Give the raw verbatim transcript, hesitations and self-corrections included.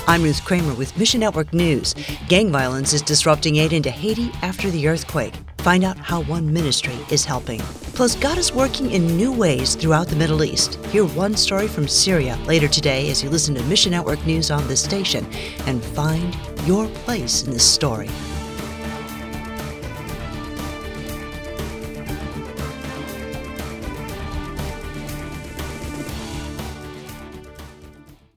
I'm Ruth Kramer with Mission Network News. Gang violence is disrupting aid into Haiti after the earthquake. Find out how one ministry is helping. Plus, God is working in new ways throughout the Middle East. Hear one story from Syria later today as you listen to Mission Network News on this station and find your place in this story.